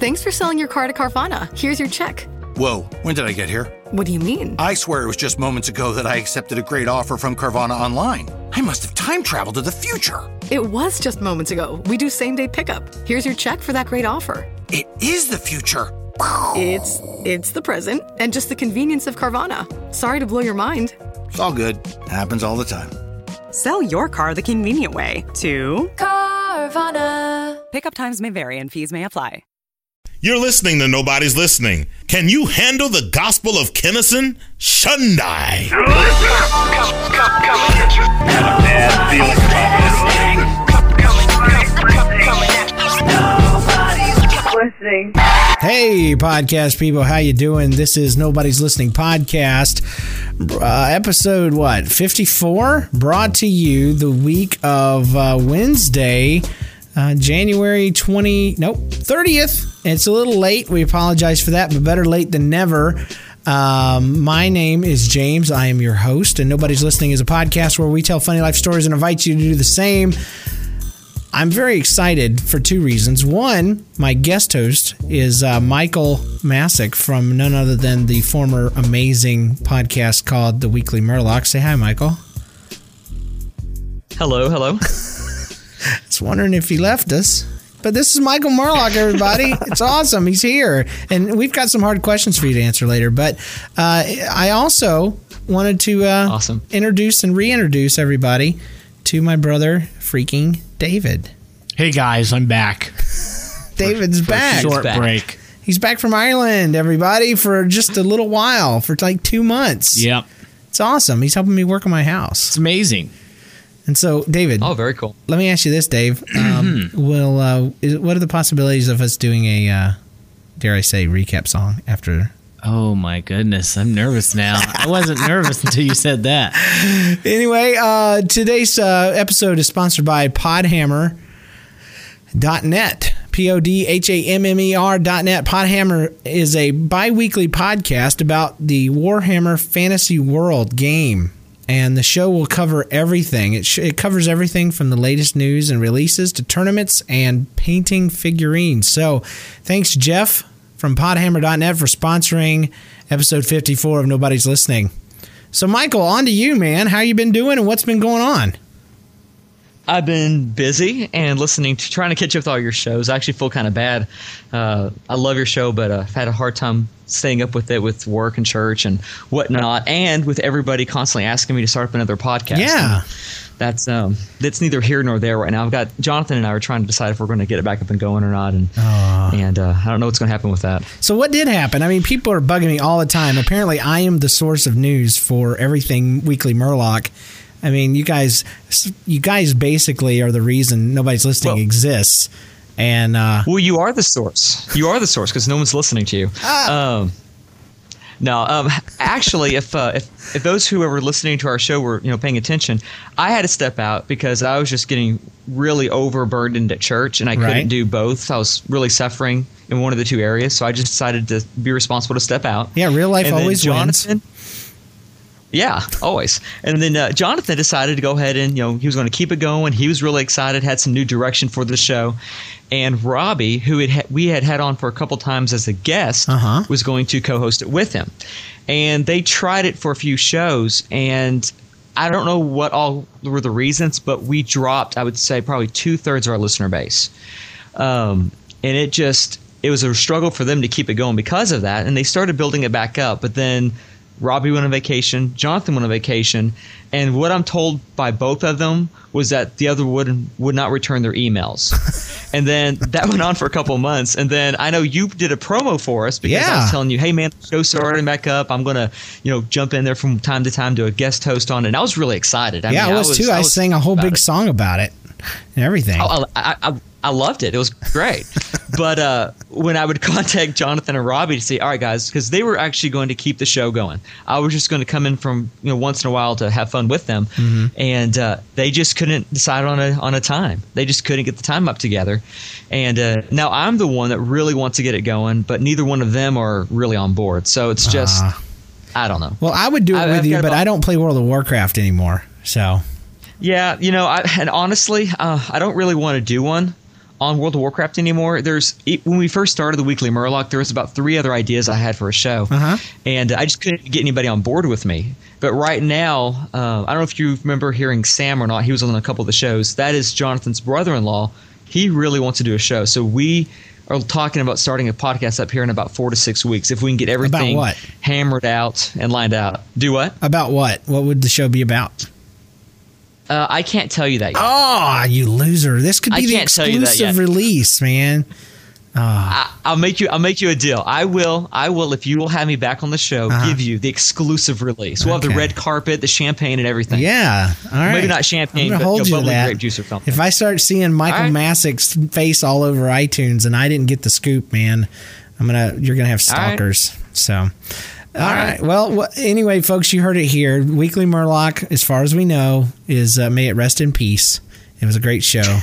Thanks for selling your car to Carvana. Here's your check. Whoa, when did I get here? What do you mean? I swear it was just moments ago that I accepted a great offer from Carvana Online. I must have time traveled to the future. It was just moments ago. We do same-day pickup. Here's your check for that great offer. It is the future. It's the present and just the convenience of Carvana. Sorry to blow your mind. It's all good. Happens all the time. Sell your car the convenient way to Carvana. Pickup times may vary and fees may apply. You're listening to Nobody's Listening. Can you handle the gospel of Kennison? Shundai. Hey, podcast people, how you doing? This is Nobody's Listening podcast, episode 54, brought to you the week of Wednesday, January 30th. It's a little late. We apologize for that, but better late than never. My name is James. I am your host, and Nobody's Listening is a podcast where we tell funny life stories and invite you to do the same. I'm very excited for two reasons. One, my guest host is Michael Masick from none other than the former amazing podcast called The Weekly Murloc. Say hi, Michael. Hello. I was wondering if he left us. But this is Michael Murloc, everybody. It's awesome. He's here. And we've got some hard questions for you to answer later. But I also wanted to introduce and reintroduce everybody to my brother, freaking David. Hey, guys. I'm back. David's back. Short break. He's back from Ireland, everybody, for just a little while, for like 2 months. Yep. It's awesome. He's helping me work on my house. It's amazing. And so, David. Oh, very cool. Let me ask you this, Dave. What are the possibilities of us doing a, dare I say, recap song after? Oh, my goodness. I'm nervous now. I wasn't nervous until you said that. Anyway, today's episode is sponsored by Podhammer.net. Podhammer.net. Podhammer is a bi-weekly podcast about the Warhammer Fantasy World game. And the show will cover everything. It covers everything from the latest news and releases to tournaments and painting figurines. So thanks, Jeff from Podhammer.net, for sponsoring episode 54 of Nobody's Listening. So, Michael, on to you, man. How you been doing and what's been going on? I've been busy and trying to catch up with all your shows. I actually feel kind of bad. I love your show, but I've had a hard time staying up with it with work and church and whatnot, and with everybody constantly asking me to start up another podcast. Yeah. That's neither here nor there right now. I've got Jonathan and I are trying to decide if we're going to get it back up and going or not, and I don't know what's going to happen with that. So what did happen? I mean, people are bugging me all the time. Apparently, I am the source of news for everything Weekly Murloc. I mean, you guys basically are the reason Nobody's Listening exists. And well, you are the source. You are the source because no one's listening to you. Actually, if those who were listening to our show were paying attention, I had to step out because I was just getting really overburdened at church, and I couldn't do both. I was really suffering in one of the two areas, so I just decided to be responsible to step out. Yeah, real life always wins. Yeah, always. And then Jonathan decided to go ahead and, he was going to keep it going. He was really excited, had some new direction for the show. And Robbie, who we had on for a couple times as a guest, was going to co-host it with him. And they tried it for a few shows, and I don't know what all were the reasons, but we dropped, I would say, probably 2/3 of our listener base. And it was a struggle for them to keep it going because of that. And they started building it back up, but then Robbie went on vacation, Jonathan went on vacation, and what I'm told by both of them was that the other would not return their emails. And then that went on for a couple of months, and then I know you did a promo for us because I was telling you, hey man, the show's starting back up. I'm going to jump in there from time to time, do a guest host on it, and I was really excited. I was too. I sang a whole big song about it and everything. I loved it. It was great. But when I would contact Jonathan and Robbie to say, all right, guys, because they were actually going to keep the show going. I was just going to come in from once in a while to have fun with them. And they just couldn't decide on a time. They just couldn't get the time up together. And now I'm the one that really wants to get it going, but neither one of them are really on board. So it's just, I don't know. Well, I would do it with you, but I don't play World of Warcraft anymore. So. Yeah, and honestly, I don't really want to do one on World of Warcraft anymore. When we first started the Weekly Murloc, there was about 3 other ideas I had for a show, and I just couldn't get anybody on board with me. But right now, I don't know if you remember hearing Sam or not. He was on a couple of the shows. That is Jonathan's brother-in-law. He really wants to do a show, so we are talking about starting a podcast up here in about 4 to 6 weeks if we can get everything hammered out and lined out. Do what? About what? What would the show be about? I can't tell you that yet. Oh, you loser! This could be the exclusive release, man. I'll make you a deal. I will if you will have me back on the show, give you the exclusive release. We'll have the red carpet, the champagne, and everything. Yeah, all right. Maybe not champagne, but hold you to that. Grape juice or something. If I start seeing Michael Masick's face all over iTunes and I didn't get the scoop, man, you're gonna have stalkers. So. All right. Well, anyway, folks, you heard it here. Weekly Murloc, as far as we know, is may it rest in peace. It was a great show.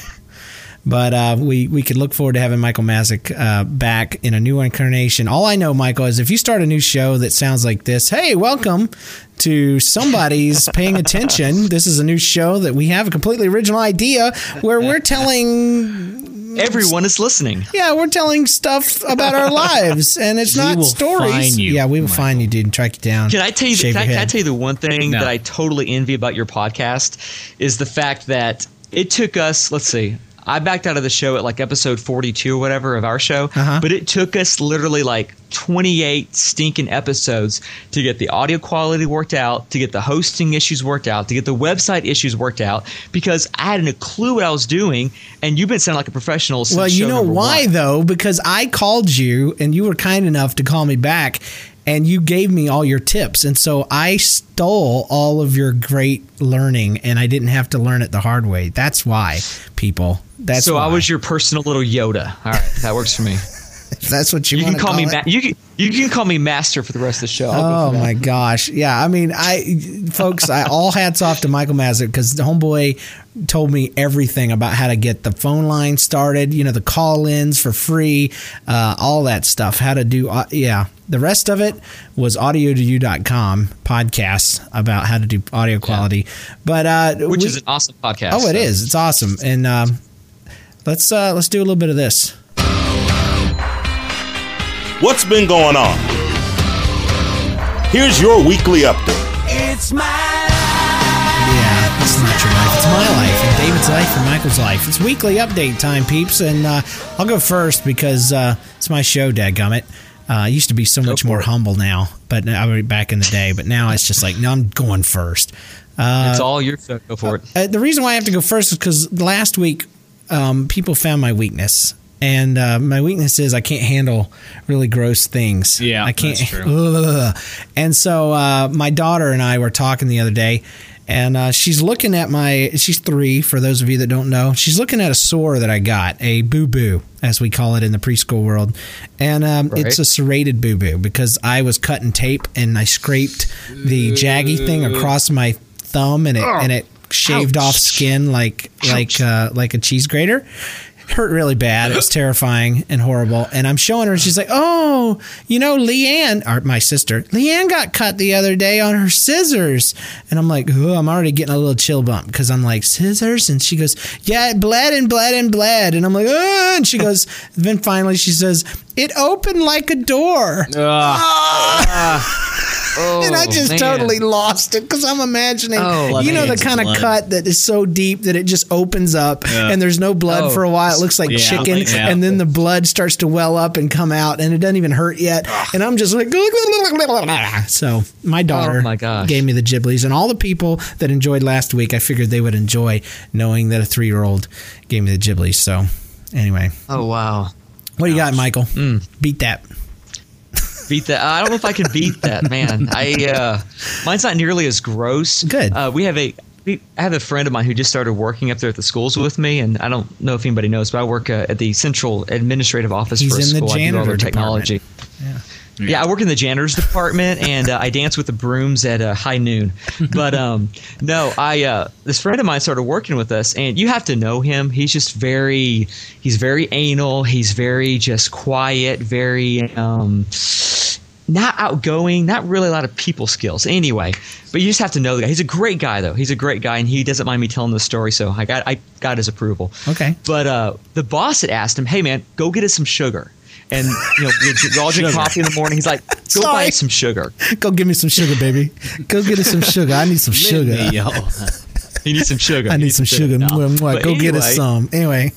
But we could look forward to having Michael Masick back in a new incarnation. All I know, Michael, is if you start a new show that sounds like this, hey, welcome to Somebody's Paying Attention. This is a new show that we have a completely original idea where we're telling... Everyone is listening. Yeah, we're telling stuff about our lives, and it's not stories. Find you, yeah, we will find you, dude, and track you down. Can I tell you? Can I tell you the one thing that I totally envy about your podcast is the fact that it took us. Let's see. I backed out of the show at like episode 42 or whatever of our show, but it took us literally like 28 stinking episodes to get the audio quality worked out, to get the hosting issues worked out, to get the website issues worked out, because I hadn't a clue what I was doing, and you've been sounding like a professional since show number 1. Well, you know why, though? Because I called you, and you were kind enough to call me back, and you gave me all your tips, and so I stole all of your great learning, and I didn't have to learn it the hard way. That's why, people. That's so why. I was your personal little Yoda. All right, that works for me. If that's what you want to call me. You can call me Master for the rest of the show. Oh my gosh, yeah. I mean, folks, all hats off to Michael Masick, because the homeboy told me everything about how to get the phone line started. You know, the call-ins for free, all that stuff. How to do, The rest of it was audio2you.com podcasts about how to do audio quality, which is an awesome podcast. Oh, it is. It's awesome, and let's do a little bit of this. What's been going on? Here's your weekly update. It's my life. Yeah, it's not your life. It's my life and David's life and Michael's life. It's weekly update time, peeps. And I'll go first because it's my show, dadgummit. I used to be so much more humble now, but I was back in the day. But now it's just like, no, I'm going first. It's all your show. Go for it. The reason why I have to go first is because last week people found my weakness. And my weakness is I can't handle really gross things. Yeah, I can't. That's true. And so my daughter and I were talking the other day, and she's looking at she's 3, for those of you that don't know. She's looking at a sore that I got, a boo-boo, as we call it in the preschool world. And it's a serrated boo-boo because I was cutting tape and I scraped the jaggy thing across my thumb, and it shaved off skin like a cheese grater. Hurt really bad. It was terrifying and horrible. And I'm showing her, and she's like, oh, Leanne, or my sister, Leanne got cut the other day on her scissors. And I'm like, oh, I'm already getting a little chill bump because I'm like, scissors? And she goes, yeah, it bled and bled and bled. And I'm like, oh, and she goes, then finally she says, it opened like a door. And I just totally lost it because I'm imagining, the kind of cut that is so deep that it just opens up and there's no blood for a while. It looks like chicken, and then the blood starts to well up and come out, and it doesn't even hurt yet. And I'm just like, so my daughter gave me the Ghiblies, and all the people that enjoyed last week, I figured they would enjoy knowing that a 3-year-old gave me the Ghiblies. So anyway. Oh, wow. What do you got, Michael? Beat that. Beat that. I don't know if I can beat that, man. Mine's not nearly as gross. Good. I have a friend of mine who just started working up there at the schools with me, and I don't know if anybody knows, but I work at the central administrative office for a school. I do all their technology. Yeah, I work in the janitor's department, and I dance with the brooms at high noon. But this friend of mine started working with us, and you have to know him. He's just he's very anal. He's very just quiet, very not outgoing, not really a lot of people skills anyway. But you just have to know the guy. He's a great guy, though. He's a great guy, and he doesn't mind me telling the story, so I got his approval. Okay. But the boss had asked him, hey, man, go get us some sugar. And, we all drink coffee in the morning. He's like, go buy us some sugar. Go give me some sugar, baby. Go get us some sugar. I need some sugar. He needs some suger. I need some sugar. But go get us some. Anyway.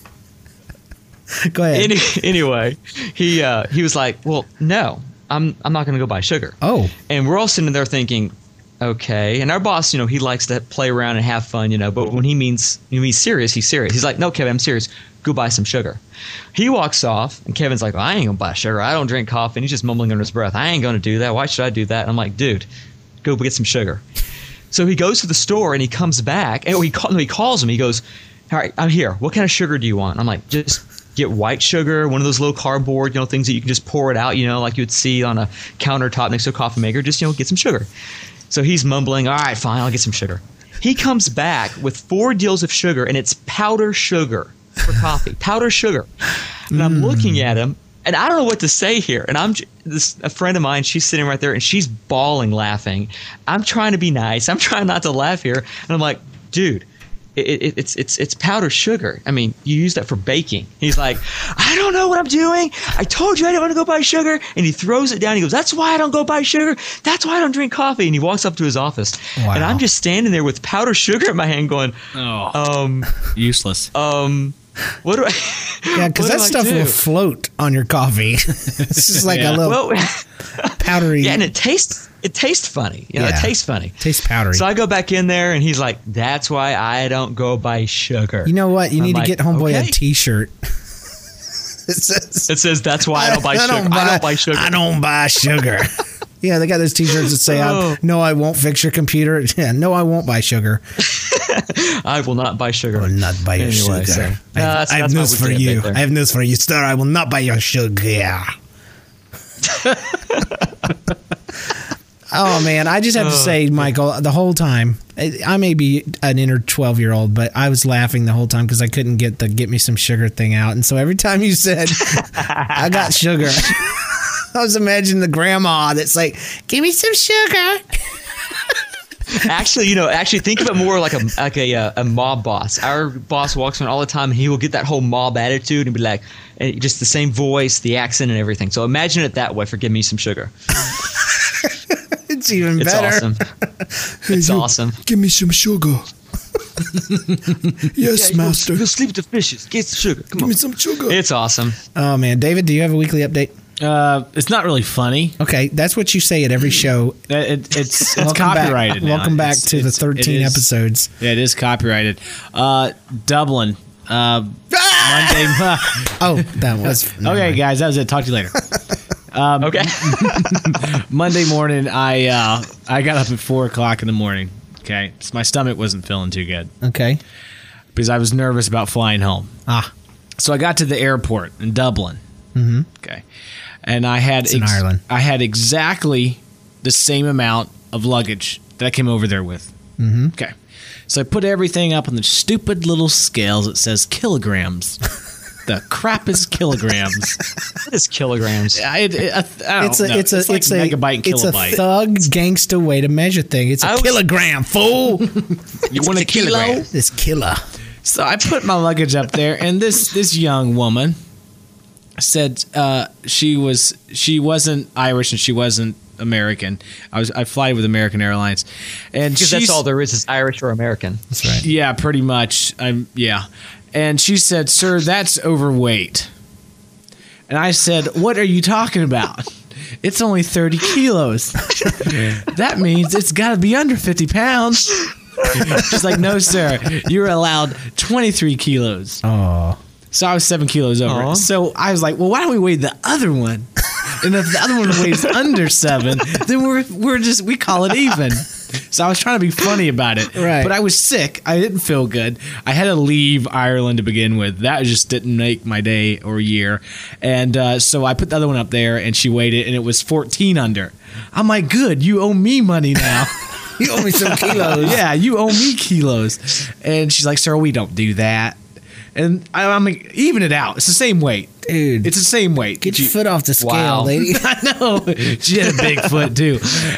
Go ahead. Anyway, he was like, well, no, I'm not going to go buy sugar. Oh. And we're all sitting there thinking, okay. And our boss, he likes to play around and have fun, but when he means serious, he's serious. He's like, no, Kevin, I'm serious. Go buy some sugar. He walks off, and Kevin's like, well, I ain't going to buy sugar. I don't drink coffee. And he's just mumbling under his breath. I ain't going to do that. Why should I do that? And I'm like, dude, go get some sugar. So he goes to the store, and he comes back. And he calls him. He goes, all right, I'm here. What kind of sugar do you want? I'm like, just get white sugar, one of those low cardboard, things that you can just pour it out, like you would see on a countertop next to a coffee maker. Just, get some sugar. So he's mumbling, all right, fine, I'll get some sugar. He comes back with 4 deals of sugar, and it's powder sugar for coffee. Powder sugar. And I'm looking at him, and I don't know what to say here. And a friend of mine, she's sitting right there, and she's bawling laughing. I'm trying to be nice. I'm trying not to laugh here. And I'm like, dude, it's powdered sugar. I mean, you use that for baking. He's like, I don't know what I'm doing. I told you I didn't want to go buy sugar. And he throws it down. He goes, that's why I don't go buy sugar. That's why I don't drink coffee. And he walks up to his office. Wow. And I'm just standing there with powdered sugar in my hand going, useless. What do I? Yeah, because that stuff will float on your coffee. It's just like a little powdery. Yeah, and it tastes funny. It tastes funny. Tastes powdery. So I go back in there, and he's like, that's why I don't go buy sugar. You know what? You need to get Homeboy a T-shirt. It says, that's why I don't buy sugar. I don't buy sugar. I don't buy sugar. Yeah, they got those T-shirts that say, no, I won't fix your computer. Yeah, no, I won't buy sugar. I will not buy sugar. I will not buy your sugar. So, I have news for you. I have news for you, sir. I will not buy your sugar. Oh, man. I just have to say, Michael, the whole time, I may be an inner 12-year-old, but I was laughing the whole time because I couldn't get the get me some sugar thing out. And so every time you said, I got sugar, I was imagining the grandma that's like, give me some sugar. Actually, think of it more like a mob boss. Our boss walks around all the time, and he will get that whole mob attitude and be like, just the same voice, the accent, and everything. So imagine it that way for Give Me Some Sugar. It's even better. Awesome. It's awesome. Give me some sugar. Yes, master. Go sleep with the fishes. Get some sugar. Come on. Give me some sugar. It's awesome. Oh, man. David, do you have a weekly update? It's not really funny. Okay, that's what you say at every show. It's copyrighted. Welcome back to the 13 episodes. Yeah, it is copyrighted. Dublin. Monday. That was okay, guys. That was it. Talk to you later. Okay. Monday morning, I got up at 4:00 in the morning. Okay, so my stomach wasn't feeling too good. Okay, because I was nervous about flying home. So I got to the airport in Dublin. Mm-hmm. Okay. And I had in Ireland. I had exactly the same amount of luggage that I came over there with. Mm-hmm. Okay. So I put everything up on the stupid little scales that says kilograms. The crap is kilograms. What is kilograms? It's a megabyte and kilobyte. It's a thug gangsta way to measure things. It's a kilogram, fool. You want a kilogram? This killer. So I put my luggage up there, and this young woman said she wasn't Irish and she wasn't American. I fly with American Airlines, and because that's all there is Irish or American. That's right. Yeah, pretty much. And she said, "Sir, that's overweight." And I said, "What are you talking about? It's only 30 kilos. That means it's got to be under 50 pounds." She's like, "No, sir, you're allowed 23 kilos." Oh. So I was 7 kilos over. Aww. So I was like, well, why don't we weigh the other one? And if the other one weighs under 7, then we call it even. So I was trying to be funny about it. Right. But I was sick. I didn't feel good. I had to leave Ireland to begin with. That just didn't make my day or year. And so I put the other one up there, and she weighed it, and it was 14 under. I'm like, good, you owe me money now. You owe me some kilos. Yeah, you owe me kilos. And she's like, sir, we don't do that. And I'm like, even it out. It's the same weight. Dude. It's the same weight. Get your foot off the scale, Wow. lady. I know. She had a big foot, too.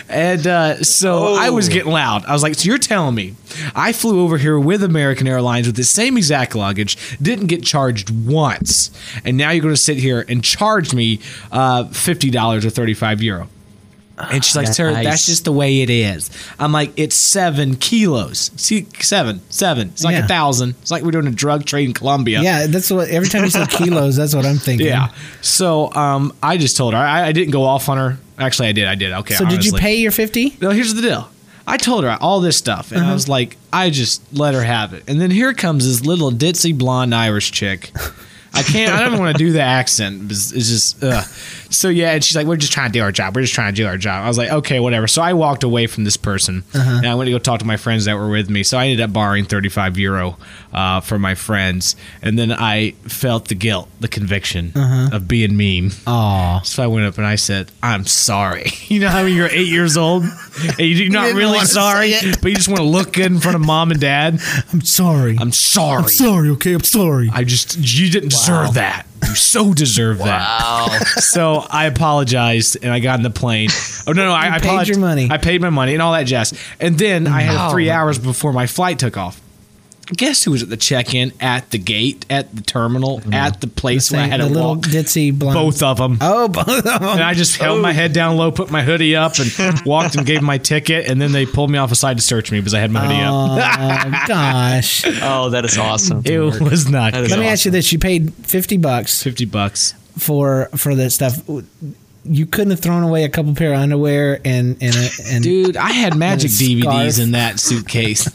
And so I was getting loud. I was like, so you're telling me I flew over here with American Airlines with the same exact luggage, didn't get charged once, and now you're going to sit here and charge me $50 or 35 euro? And she's like, sir, Nice. that's just the way it is. I'm like, it's 7 kilos. See, seven. It's like 1,000. It's like we're doing a drug trade in Colombia. Yeah, that's what. Every time you say kilos, that's what I'm thinking. Yeah. So I just told her. I didn't go off on her. Actually, I did. Okay. So did you honestly. pay your 50? No, here's the deal. I told her all this stuff, and I was like, I just let her have it. And then here comes this little ditzy blonde Irish chick. I don't even want to do the accent. It's just, So, yeah, and she's like, we're just trying to do our job. I was like, okay, whatever. So I walked away from this person, and I went to go talk to my friends that were with me. So I ended up borrowing 35 euro from my friends. And then I felt the guilt, the conviction of being mean. Aw. So I went up and I said, I'm sorry. You know how you're 8 years old and you're not didn't really wanna sorry, say it. but you just want to look good in front of mom and dad? I'm sorry. I'm sorry. okay? I'm sorry. You didn't deserve that. You so deserve that. So I apologized and I got in the plane. Oh, no, I paid apologized. your money. I paid my money and all that jazz. And then I had 3 hours before my flight took off. Guess who was at the check-in, at the gate, at the terminal, at the place where I had the to little walk? ditzy blonde. Both of them. Oh, both of them. And I just held my head down low, put my hoodie up, and walked and gave them my ticket. And then they pulled me off aside to search me because I had my hoodie up. Oh, gosh. Oh, that is awesome. It was not. That is Let me awesome. ask you this. You paid $50 $50. for that stuff. You couldn't have thrown away a couple pair of underwear and Dude, I had magic And a DVDs scarf. in that suitcase.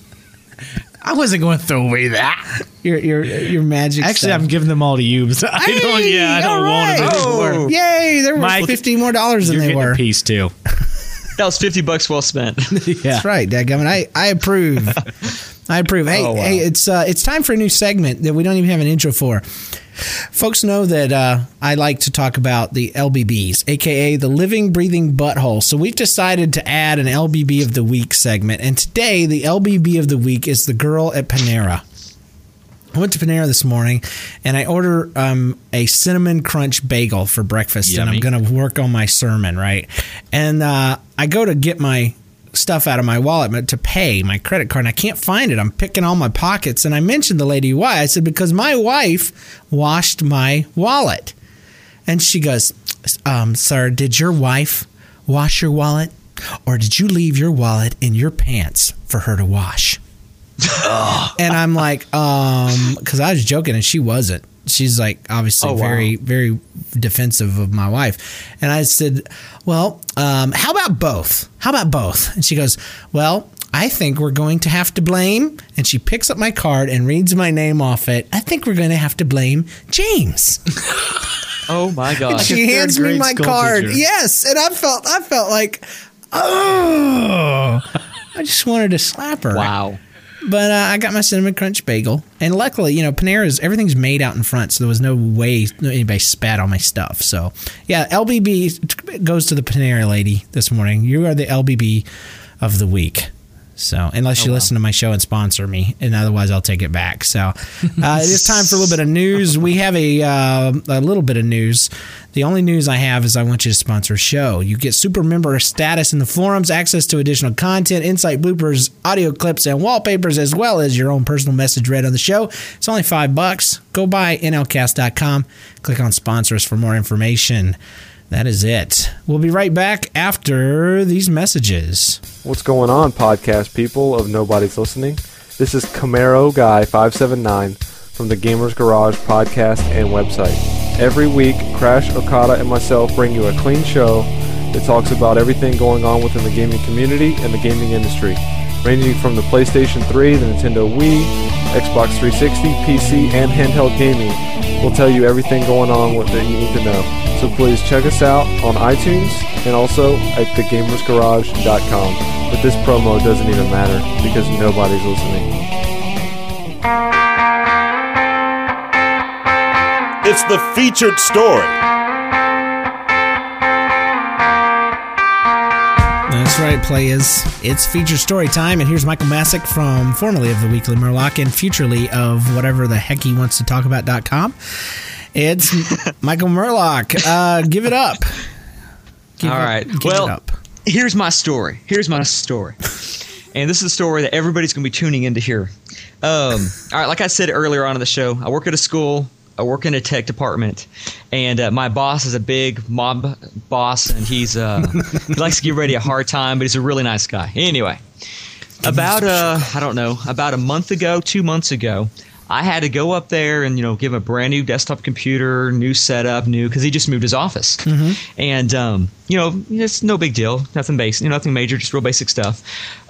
I wasn't going to throw away that. your magic Actually, stuff. I'm giving them all to you. Because I don't want them anymore. Yay, there were Mike, $50 more than You're they getting were. a piece too. That was $50 well spent. Yeah. That's right, dadgummit. I approve. I approve. Hey, Oh, wow. hey, it's time for a new segment that we don't even have an intro for. Folks know that I like to talk about the LBBs, aka the living, breathing butthole. So we've decided to add an LBB of the week segment, and today the LBB of the week is the girl at Panera. I went to Panera this morning, and I ordered a cinnamon crunch bagel for breakfast, Yummy. and I'm going to work on my sermon, right? And I go to get my stuff out of my wallet to pay my credit card, and I can't find it. I'm picking all my pockets, and I mentioned the lady why. I said, because my wife washed my wallet. And she goes, sir, did your wife wash your wallet, or did you leave your wallet in your pants for her to wash? And I'm like, because I was joking and she wasn't. She's like, obviously, very, very defensive of my wife. And I said, well, how about both? How about both? And she goes, well, I think we're going to have to blame. And she picks up my card and reads my name off it. I think we're going to have to blame James. Oh my God. She hands me grade my school card. teacher. Yes. And I felt like, oh, I just wanted to slap her. Wow. But I got my cinnamon crunch bagel, and luckily, Panera's everything's made out in front, so there was no way anybody spat on my stuff. So, yeah, LBB goes to the Panera lady this morning. You are the LBB of the week. So, unless you listen to my show and sponsor me, and otherwise I'll take it back. So, it is time for a little bit of news. We have a little bit of news. The only news I have is I want you to sponsor a show. You get super member status in the forums, access to additional content, insight bloopers, audio clips, and wallpapers, as well as your own personal message read on the show. It's only $5. Go by nlcast.com. Click on sponsors for more information. That is it. We'll be right back after these messages. What's going on, podcast people of Nobody's Listening? This is Camaro Guy 579 from the Gamers Garage podcast and website. Every week, Crash, Okada, and myself bring you a clean show that talks about everything going on within the gaming community and the gaming industry, ranging from the PlayStation 3, the Nintendo Wii, Xbox 360, PC, and handheld gaming. We'll tell you everything going on that you need to know. So please check us out on iTunes and also at thegamersgarage.com. But this promo doesn't even matter because nobody's listening. It's the featured story. That's right, players. It's feature story time, and here's Michael Masick from formerly of the Weekly Murloc and futurely of whatever the heck he wants to talk about.com. It's Michael Murloc. Give it up. All right. Well, here's my story. And this is a story that everybody's going to be tuning in to hear. All right, like I said earlier on in the show, I work at a school. I work in a tech department, and my boss is a big mob boss, and he likes to give everybody a hard time, but he's a really nice guy. Anyway, about a month ago, 2 months ago, I had to go up there and give him a brand new desktop computer, new setup, because he just moved his office, and it's no big deal, nothing basic, nothing major, just real basic stuff.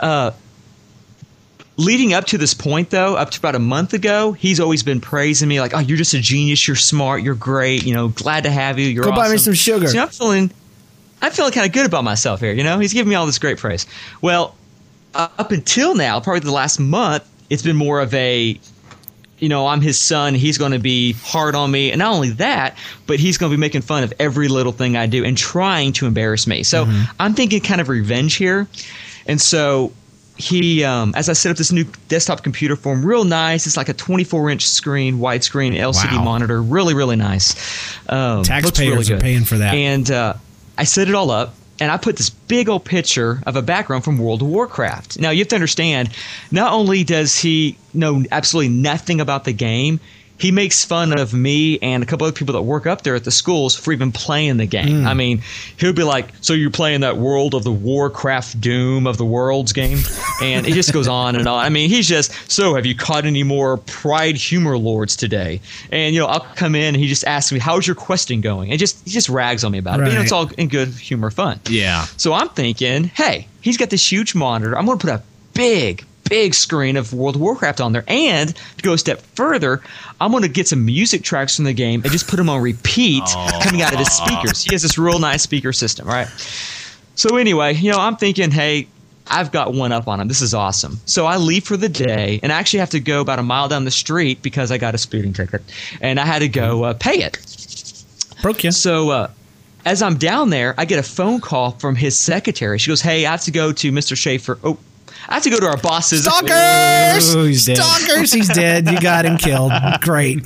Leading up to this point, though, up to about a month ago, he's always been praising me like, "Oh, you're just a genius. You're smart. You're great. Glad to have you. You're awesome. Go buy me some sugar." So I'm feeling kind of good about myself here. He's giving me all this great praise. Well, up until now, probably the last month, it's been more of a, I'm his son. He's going to be hard on me, and not only that, but he's going to be making fun of every little thing I do and trying to embarrass me. So I'm thinking kind of revenge here, and so. He, as I set up this new desktop computer for him, real nice. It's like a 24-inch screen, widescreen LCD monitor. Really, really nice. Taxpayers are paying for that. And I set it all up, and I put this big old picture of a background from World of Warcraft. Now, you have to understand, not only does he know absolutely nothing about the game, he makes fun of me and a couple other people that work up there at the schools for even playing the game. I mean, he'll be like, "So you're playing that World of the Warcraft Doom of the Worlds game?" And it just goes on and on. I mean, he's just, "So have you caught any more Pride Humor Lords today?" And, I'll come in and he just asks me, "How's your questing going?" And he just rags on me about it. But, it's all in good humor fun. Yeah. So I'm thinking, hey, he's got this huge monitor. I'm going to put a big screen of World of Warcraft on there, and to go a step further, I'm going to get some music tracks from the game and just put them on repeat coming out of his speakers. He has this real nice speaker system, right? So anyway, I'm thinking, hey, I've got one up on him. This is awesome. So I leave for the day, and I actually have to go about a mile down the street because I got a speeding ticket, and I had to go pay it. Broke you. So as I'm down there, I get a phone call from his secretary. She goes, "Hey, I have to go to Mr. Schaefer." I have to go to our boss's. Stalkers! Oh, he's dead. Stalkers! He's dead. You got him killed. Great.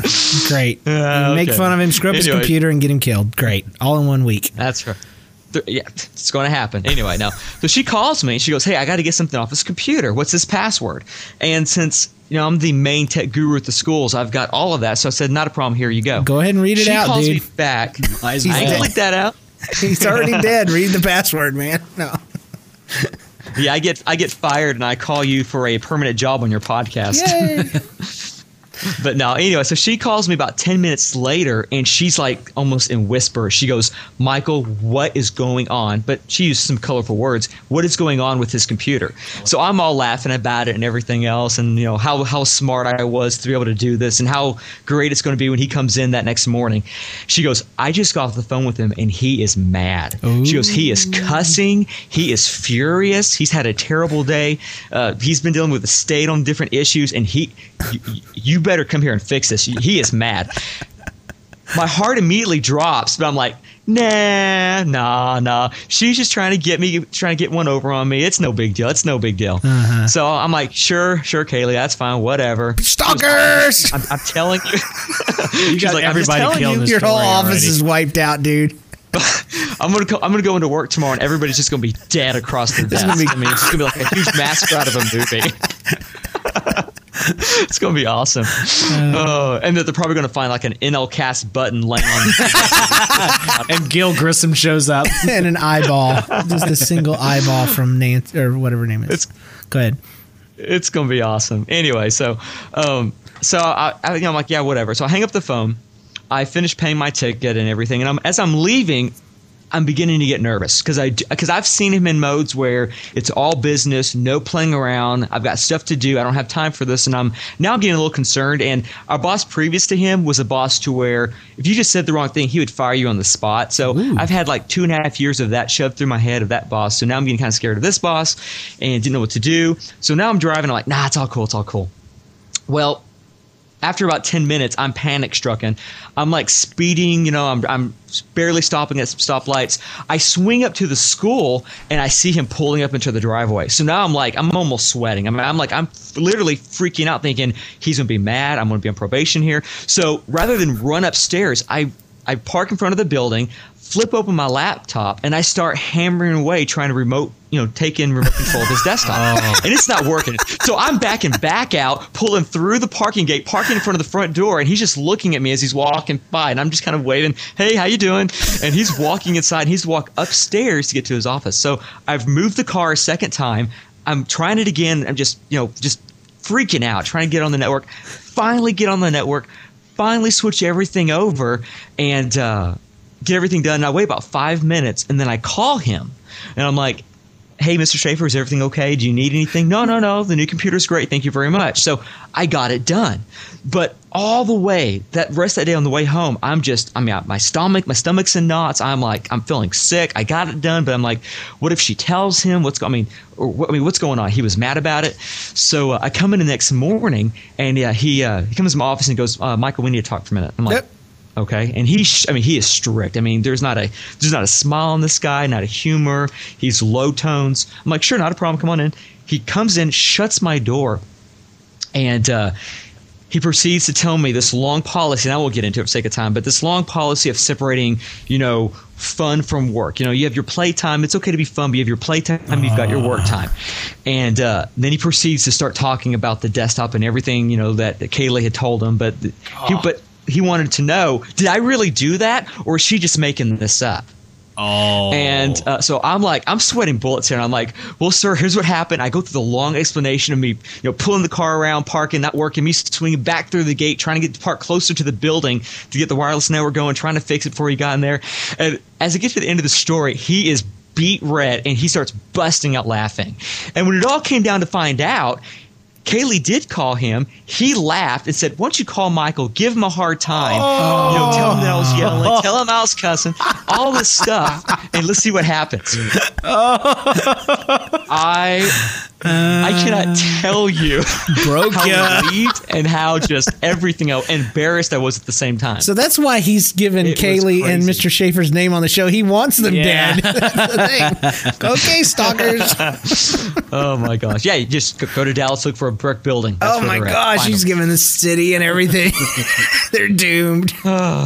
Make fun of him, screw up his computer, and get him killed. Great. All in 1 week. That's right. Yeah, it's going to happen. Anyway, no. So she calls me. She goes, "Hey, I got to get something off his computer. What's his password?" And since I'm the main tech guru at the schools, I've got all of that. So I said, "Not a problem. Here you go." Go ahead and read it out, dude. She calls me back. I ain't click that out. He's already dead. Read the password, man. No. Yeah, I get fired, and I call you for a permanent job on your podcast. Yay. But no, anyway, so she calls me about 10 minutes later, and she's like almost in whispers. She goes, "Michael, what is going on?" But she used some colorful words. "What is going on with his computer?" So I'm all laughing about it and everything else, and how smart I was to be able to do this, and how great it's going to be when he comes in that next morning. She goes, "I just got off the phone with him, and he is mad." Ooh. She goes, "He is cussing. He is furious. He's had a terrible day. He's been dealing with the state on different issues, and you better come here and fix this. He is mad." My heart immediately drops, but I'm like, nah. She's just trying to get one over on me. It's no big deal. So I'm like, sure, Kaylee, that's fine, whatever. Stalkers! I'm telling you. You got like, everybody killed. Your whole office is wiped out, dude. I'm gonna go into work tomorrow, and everybody's just gonna be dead across their desk. It's just gonna be like a huge massacre out of a movie. It's gonna be awesome. And they're probably gonna find like an NLCast button laying on. And Gil Grissom shows up and an eyeball, just a single eyeball from Nancy or whatever her name is. Go ahead. It's gonna be awesome. Anyway, so I'm like, yeah, whatever. So I hang up the phone. I finish paying my ticket and everything, and as I'm leaving, I'm beginning to get nervous because I've seen him in modes where it's all business, no playing around. I've got stuff to do. I don't have time for this, and I'm now getting a little concerned. And our boss previous to him was a boss to where if you just said the wrong thing, he would fire you on the spot. So I've had like 2.5 years of that shoved through my head of that boss. So now I'm getting kind of scared of this boss and didn't know what to do. So now I'm driving. I'm like, nah, it's all cool. Well, after about 10 minutes, I'm panic stricken. I'm like speeding, I'm barely stopping at stoplights. I swing up to the school and I see him pulling up into the driveway. So now I'm almost sweating. I'm literally freaking out, thinking he's going to be mad. I'm going to be on probation here. So rather than run upstairs, I park in front of the building, flip open my laptop, and I start hammering away trying to take in remote control of his desktop. And it's not working. So I'm backing back out, pulling through the parking gate, parking in front of the front door, and he's just looking at me as he's walking by, and I'm just kind of waving, "Hey, how you doing?" And he's walking inside, and he's walked upstairs to get to his office. So I've moved the car a second time. I'm trying it again. I'm just freaking out, trying to get on the network. Finally get on the network. Finally switch everything over and get everything done. And I wait about 5 minutes, and then I call him. And I'm like, "Hey, Mr. Schaefer, is everything okay? Do you need anything?" No. The new computer's great. Thank you very much. So I got it done. But all the way, that rest of that day on the way home, my stomach's in knots. I'm feeling sick. I got it done, but I'm like, what if she tells him what's going on? He was mad about it. So I come in the next morning, and he comes to my office and goes, "Michael, we need to talk for a minute." I'm like, Yep. Okay, and he is strict. I mean, there's not a smile on this guy, not a humor. He's low tones. I'm like, "Sure, not a problem. Come on in." He comes in, shuts my door, and he proceeds to tell me this long policy, and I won't get into it for sake of time, but this long policy of separating, fun from work. You have your playtime. It's okay to be fun, but you have your playtime, you've got your work time. And then he proceeds to start talking about the desktop and everything, that Kaylee had told him, but he wanted to know, did I really do that, or is she just making this up? Oh. And so I'm sweating bullets here. And I'm like, "Well, sir, here's what happened." I go through the long explanation of me, pulling the car around, parking, not working, me swinging back through the gate, trying to get the park closer to the building to get the wireless network going, trying to fix it before he got in there. And as I get to the end of the story, he is beet red and he starts busting out laughing. And when it all came down to find out, Kaylee did call him. He laughed and said, "Why don't you call Michael? Give him a hard time. Tell him that I was yelling. Tell him I was cussing. All this stuff, and let's see what happens." I cannot tell you how relieved and how just everything embarrassed I was at the same time. So that's why he's given Kaylee and Mr. Schaefer's name on the show. He wants them dead. That's the thing. Okay, stalkers. Oh my gosh! Yeah, you just go to Dallas, look for a brick building. That's my gosh, he's giving the city and everything. They're doomed.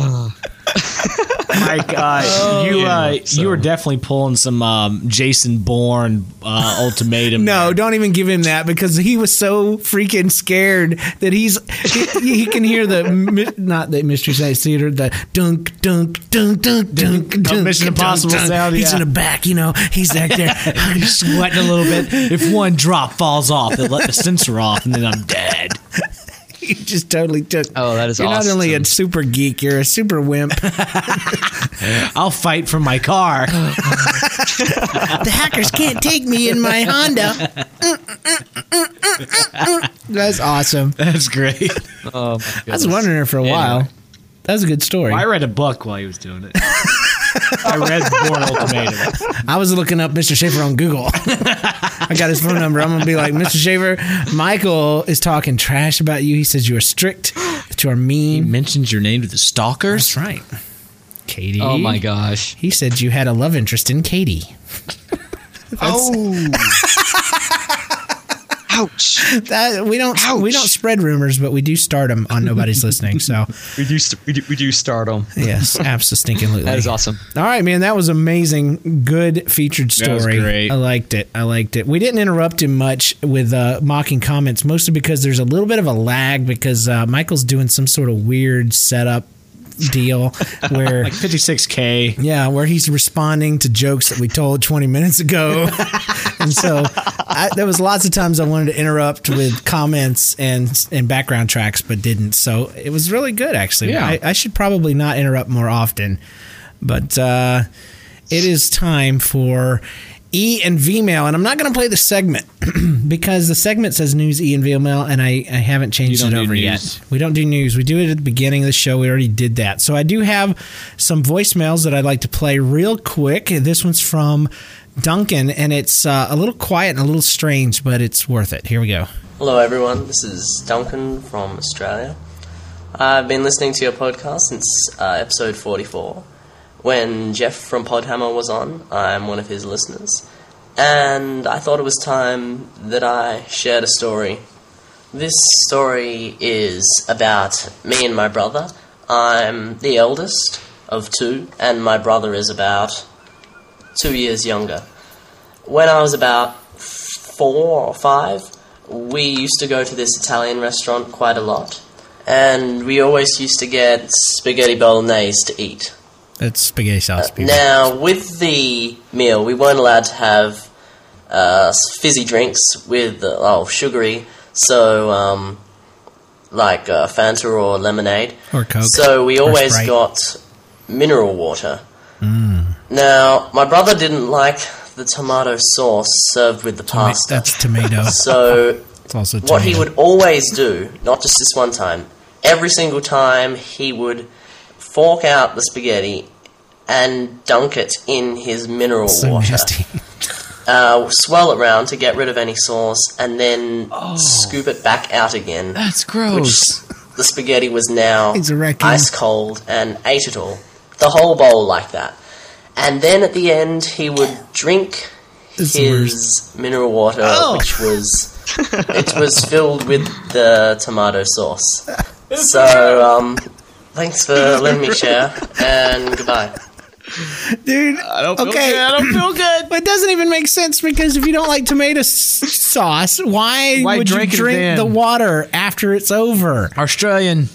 My God, you were definitely pulling some Jason Bourne ultimatum. No, don't even give him that, because he was so freaking scared that he can hear not the Mystery Science Theater, the dunk dunk dunk dunk dunk dunk. Mission Impossible sound. He's in the back, he's back there. He's sweating a little bit. If one drop falls off, they'll let the sensor off, and then I'm dead. You just totally took. Oh, that is You're awesome. not only a super geek, you're a super wimp. I'll fight for my car. The hackers can't take me in my Honda. That's awesome. That's great. Oh, my goodness. I was wondering for a while. That was a good story. Well, I read a book while he was doing it. I read Bourne Ultimatum. I was looking up Mr. Schaefer on Google. I got his phone number. I'm going to be like, "Mr. Schaefer, Michael is talking trash about you. He says you are strict, that you are mean." He mentions your name to the stalkers. That's right. Katie. Oh my gosh. He said you had a love interest in Katie. Ouch. We don't spread rumors, but we do start them on Nobody's Listening. So we do start them. Yes, absolutely. That is awesome. All right, man, that was amazing. Good featured story. That was great. I liked it. We didn't interrupt him much with mocking comments, mostly because there's a little bit of a lag because Michael's doing some sort of weird setup deal where like 56K. Yeah, where he's responding to jokes that we told 20 minutes ago. And so there was lots of times I wanted to interrupt with comments and background tracks, but didn't. So it was really good, actually. Yeah. I should probably not interrupt more often. But it is time for E and V Mail, and I'm not going to play the segment because the segment says News, E, and V Mail, and I haven't changed it over yet. We don't do news. We do it at the beginning of the show. We already did that. So I do have some voicemails that I'd like to play real quick. This one's from Duncan, and it's a little quiet and a little strange, but it's worth it. Here we go. Hello everyone, this is Duncan from Australia. I've been listening to your podcast since episode 44. When Jeff from Podhammer was on, I'm one of his listeners. And I thought it was time that I shared a story. This story is about me and my brother. I'm the eldest of two, and my brother is about 2 years younger. When I was about 4 or 5, we used to go to this Italian restaurant quite a lot, and we always used to get spaghetti bolognese to eat. That's spaghetti sauce, people. Now, with the meal, we weren't allowed to have fizzy drinks with sugary, so like Fanta or lemonade. Or Coke. So we always got mineral water. Now, my brother didn't like the tomato sauce served with the pasta. That's tomato. So it's also what he tomato. would always do, not just this one time, every single time he would fork out the spaghetti and dunk it in his mineral water. Nasty. Swirl it around to get rid of any sauce, and then scoop it back out again. That's gross. The spaghetti was now He's a wrecking. ice cold and ate it all. The whole bowl like that. And then at the end, he would drink his mineral water, which was it was filled with the tomato sauce. So, thanks for letting me share, and goodbye. Dude, I don't feel good. But it doesn't even make sense, because if you don't like tomato sauce, why would you drink it drink then? the water after it's over? Australian.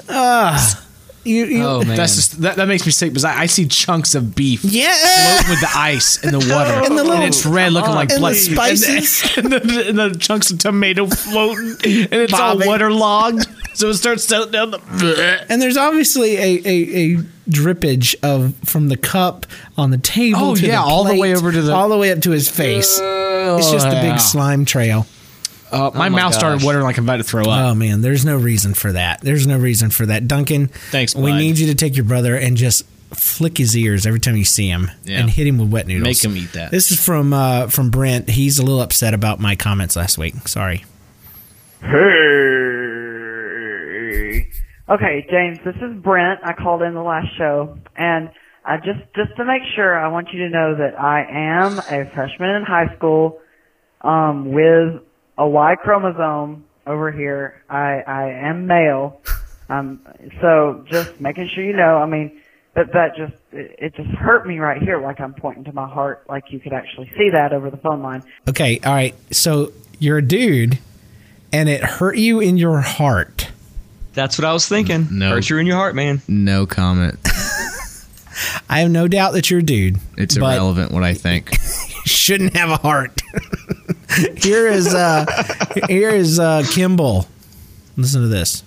Man. That's just, that makes me sick, because I see chunks of beef Yeah. float with the ice in the water, And the little- it's red, looking like and blood. the spices. and the chunks of tomato floating, and it's Bobbing. all waterlogged, so it starts setting down the. And there's obviously a drippage from the cup on the table. Oh, to yeah, the all the plate, way over to the- all the way up to his face. It's just a big slime trail. My mouth started watering like I'm about to throw up. Oh man, there's no reason for that. There's no reason for that, Duncan. Thanks, We bud. need you to take your brother and just flick his ears every time you see him, and hit him with wet noodles. Make him eat that. This is from Brent. He's a little upset about my comments last week. Sorry. Hey. Okay, James, this is Brent. I called in the last show, and I just to make sure, I want you to know that I am a freshman in high school, with a Y chromosome over here. I am male. So just making sure you know, I mean, that just, it just hurt me right here, like I'm pointing to my heart, like you could actually see that over the phone line. Okay, all right. So you're a dude, and it hurt you in your heart. That's what I was thinking. No. Hurt you in your heart, man. No comment. I have no doubt that you're a dude. It's but irrelevant what I think. you shouldn't have a heart. Here is Kimball. Listen to this.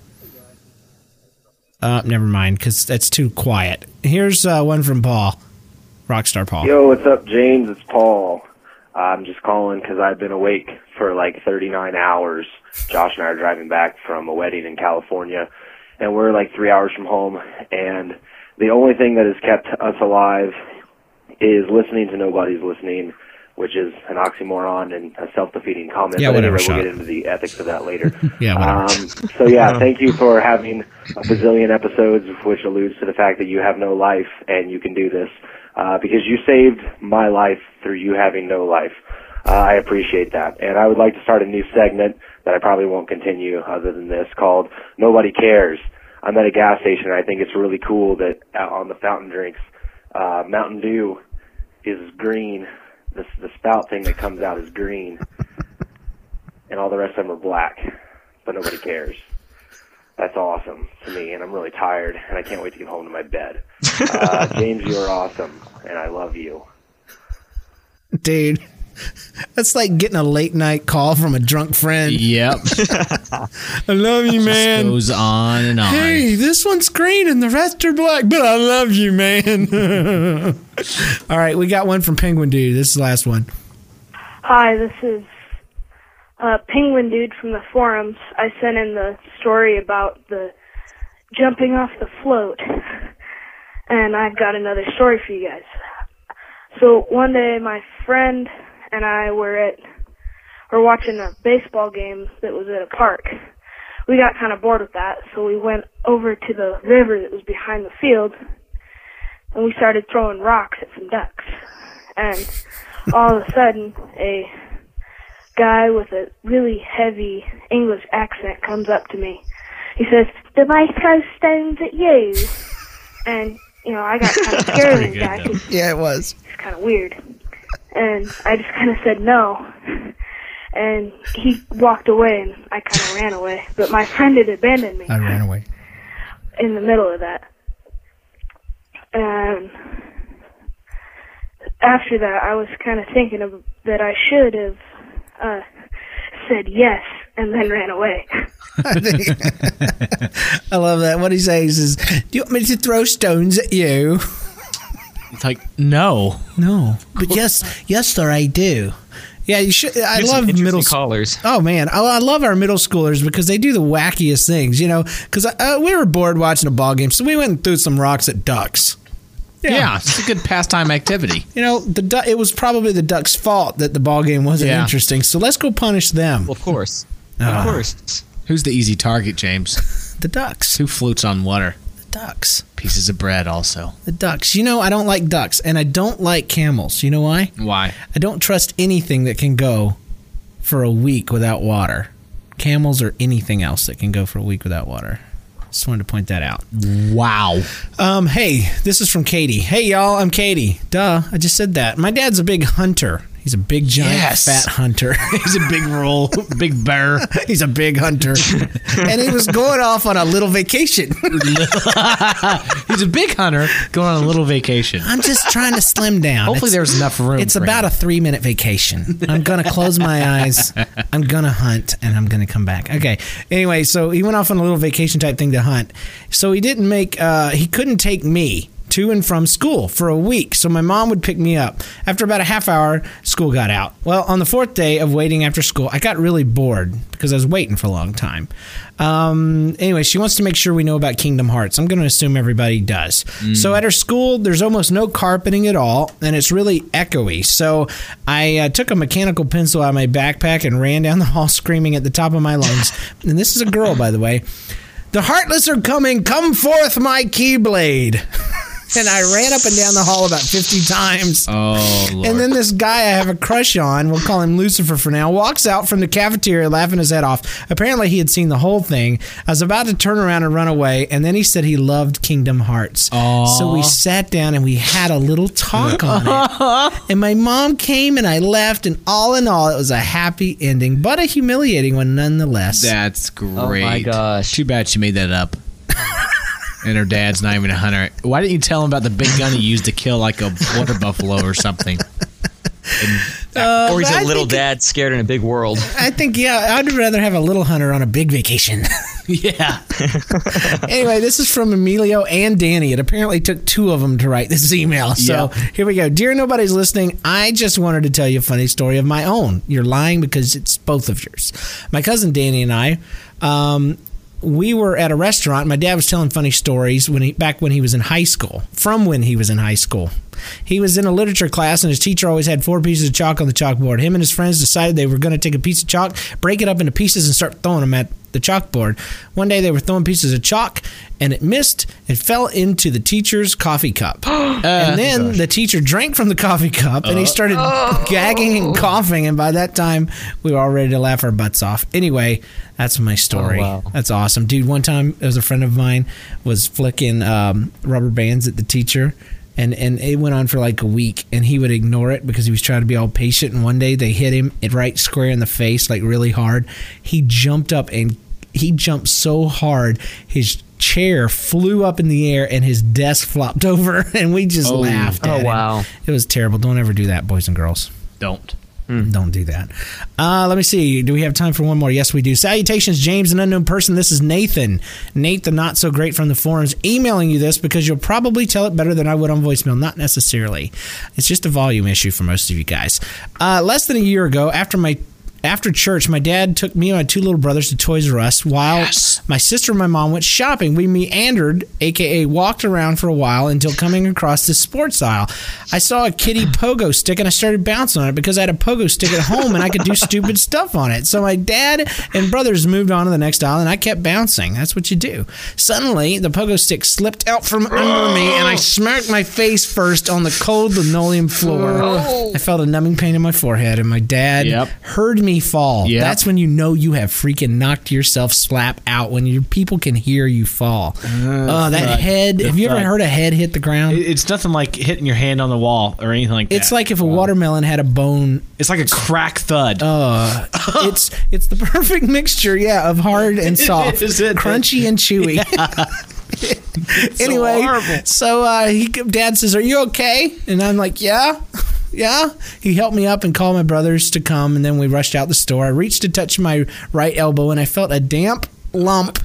Never mind, because that's too quiet. Here's one from Paul, Rockstar Paul. Yo, what's up, James? It's Paul. I'm just calling because I've been awake for like 39 hours. Josh and I are driving back from a wedding in California, and we're like 3 hours from home, and the only thing that has kept us alive is listening to Nobody's Listening, which is an oxymoron and a self-defeating comment. Yeah, but whatever, anyway, we'll shut get into the ethics of that later. Yeah, whatever. So yeah, thank you for having a bazillion episodes, which alludes to the fact that you have no life and you can do this, because you saved my life through you having no life. I appreciate that. And I would like to start a new segment that I probably won't continue other than this, called Nobody Cares. I'm at a gas station, and I think it's really cool that on the fountain drinks, Mountain Dew is green. The spout thing that comes out is green, and all the rest of them are black, but nobody cares. That's awesome to me, and I'm really tired, and I can't wait to get home to my bed. James, you are awesome, and I love you. Dude, that's like getting a late night call from a drunk friend. Yep. I love you, man. Goes on and on. Hey, this one's green and the rest are black, but I love you, man. All right, we got one from Penguin Dude. This is the last one. Hi, this is Penguin Dude from the forums. I sent in the story about the jumping off the float, and I've got another story for you guys. So one day, my friend and I were watching a baseball game that was at a park. we got kind of bored with that, so we went over to the river that was behind the field, and we started throwing rocks at some ducks. And all of a sudden, a guy with a really heavy English accent comes up to me. He says, "Do I throw stones at you?" And, I got kind of scared of this guy. Yeah, it was. It's kind of weird. And I just kind of said no. And he walked away, and I kind of ran away. But my friend had abandoned me. I ran away. In the middle of that. And after that, I was kind of thinking that I should have said yes and then ran away. I love that. What he says, he says, "Do you want me to throw stones at you?" It's like, no. But yes, sir, I do. Yeah, you should. I love middle callers. Oh man, I love our middle schoolers because they do the wackiest things. Because we were bored watching a ball game, so we went and threw some rocks at ducks. Yeah, it's a good pastime activity. It was probably the Ducks' fault that the ball game wasn't interesting. So let's go punish them. Well, of course. Of course. Who's the easy target, James? The Ducks. Who floats on water? The Ducks. Pieces of bread also. The Ducks. I don't like ducks, and I don't like camels. You know why? Why? I don't trust anything that can go for a week without water. Camels or anything else that can go for a week without water. Just wanted to point that out. Wow. Hey, this is from Katie. Hey, y'all, I'm Katie. Duh, I just said that. My dad's a big hunter. He's a big, giant, fat hunter. He's a big bear. He's a big hunter. And he was going off on a little vacation. He's a big hunter going on a little vacation. I'm just trying to slim down. Hopefully there's enough room. It's about a 3-minute vacation. I'm going to close my eyes. I'm going to hunt, and I'm going to come back. Okay. Anyway, so he went off on a little vacation type thing to hunt. So he didn't he couldn't take me to and from school for a week, so my mom would pick me up. After about a half hour, school got out. Well, on the 4th day of waiting after school, I got really bored because I was waiting for a long time. Anyway, she wants to make sure we know about Kingdom Hearts. I'm going to assume everybody does. So at her school, there's almost no carpeting at all, and it's really echoey. So I took a mechanical pencil out of my backpack and ran down the hall screaming at the top of my lungs. And this is a girl, by the way. "The Heartless are coming! Come forth, my Keyblade!" And I ran up and down the hall about 50 times. Oh, Lord. And then this guy I have a crush on, we'll call him Lucifer for now, walks out from the cafeteria laughing his head off. Apparently he had seen the whole thing. I was about to turn around and run away, and then he said he loved Kingdom Hearts. Aww. So we sat down and we had a little talk on it. And my mom came and I left, and all in all, it was a happy ending, but a humiliating one nonetheless. That's great. Oh, my gosh. Too bad she made that up. And her dad's not even a hunter. Why didn't you tell him about the big gun he used to kill like a water buffalo or something? Or he's a little dad scared in a big world. I think, I'd rather have a little hunter on a big vacation. Yeah. Anyway, this is from Emilio and Danny. It apparently took 2 of them to write this email. So Here we go. Dear Nobody's Listening, I just wanted to tell you a funny story of my own. You're lying because it's both of yours. My cousin Danny and I, we were at a restaurant. My dad was telling funny stories back when he was in high school. He was in a literature class, and his teacher always had 4 pieces of chalk on the chalkboard. Him and his friends decided they were going to take a piece of chalk, break it up into pieces, and start throwing them at the chalkboard. One day they were throwing pieces of chalk, and it missed. It fell into the teacher's coffee cup. And then the teacher drank from the coffee cup, and he started gagging and coughing, and by that time, we were all ready to laugh our butts off. Anyway, that's my story. Oh, wow. That's awesome. Dude, one time, there was a friend of mine was flicking rubber bands at the teacher, and it went on for like a week, and he would ignore it because he was trying to be all patient, and one day they hit him right square in the face, like really hard. He jumped up, and he jumped so hard, his chair flew up in the air, and his desk flopped over, and we just laughed at him. Wow. It was terrible. Don't ever do that, boys and girls. Don't. Don't do that. Let me see. Do we have time for one more? Yes, we do. Salutations, James, an unknown person. This is Nathan. Nate, the not so great from the forums, emailing you this because you'll probably tell it better than I would on voicemail. Not necessarily. It's just a volume issue for most of you guys. Less than a year ago, after after church, my dad took me and my two little brothers to Toys R Us while my sister and my mom went shopping. We meandered, a.k.a. walked around for a while until coming across this sports aisle. I saw a kiddie pogo stick and I started bouncing on it because I had a pogo stick at home and I could do stupid stuff on it. So my dad and brothers moved on to the next aisle and I kept bouncing. That's what you do. Suddenly, the pogo stick slipped out from under me and I smacked my face first on the cold linoleum floor. I felt a numbing pain in my forehead and my dad heard me fall. That's when you know you have freaking knocked yourself slap out, when your people can hear you fall. That head. Have you ever heard a head hit the ground? It's nothing like hitting your hand on the wall or anything like that. It's like if a watermelon had a bone. It's like a crack thud. It's the perfect mixture, of hard and soft, crunchy and chewy. Anyway, so Dad says, "Are you okay?" And I'm like, "Yeah." He helped me up and called my brothers to come, and then we rushed out the store. I reached to touch my right elbow, and I felt a damp lump.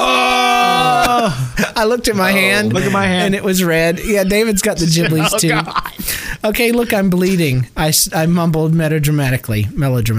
I looked at my hand. Look at my hand. And it was red. Yeah, David's got the Ghiblies too. God. Okay, look, I'm bleeding. I mumbled melodramatically.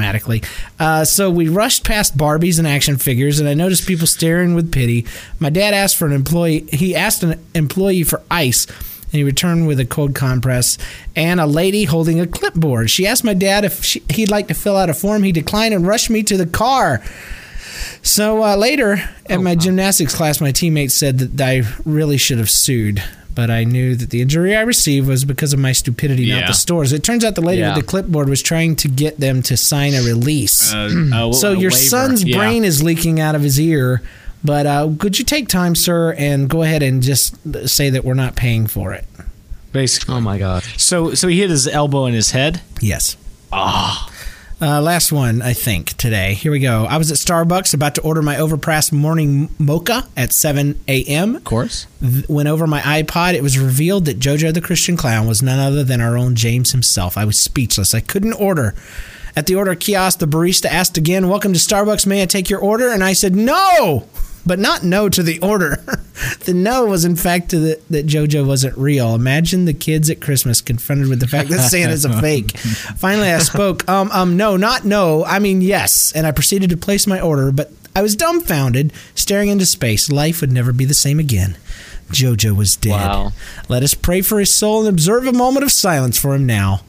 So we rushed past Barbies and action figures, and I noticed people staring with pity. My dad asked for an employee. He asked an employee for ice, and he returned with a cold compress and a lady holding a clipboard. She asked my dad if he'd like to fill out a form. He declined and rushed me to the car. So later at my gymnastics class, my teammates said that I really should have sued, but I knew that the injury I received was because of my stupidity, not the stores. It turns out the lady with the clipboard was trying to get them to sign a release. So your son's brain is leaking out of his ear, but could you take time, sir, and go ahead and just say that we're not paying for it? Basically. Oh, my God. So he hit his elbow in his head? Yes. Last one, I think, today. Here we go. I was at Starbucks about to order my overpriced morning mocha at 7 a.m. Of course. Went over my iPod. It was revealed that JoJo the Christian Clown was none other than our own James himself. I was speechless. I couldn't order. At the order kiosk, the barista asked again, "Welcome to Starbucks. May I take your order?" And I said, "No!" But not no to the order. The no was, in fact, that JoJo wasn't real. Imagine the kids at Christmas confronted with the fact that Santa's a fake. Finally, I spoke, no, not no. I mean, yes. And I proceeded to place my order, but I was dumbfounded, staring into space. Life would never be the same again. JoJo was dead. Wow. Let us pray for his soul and observe a moment of silence for him now.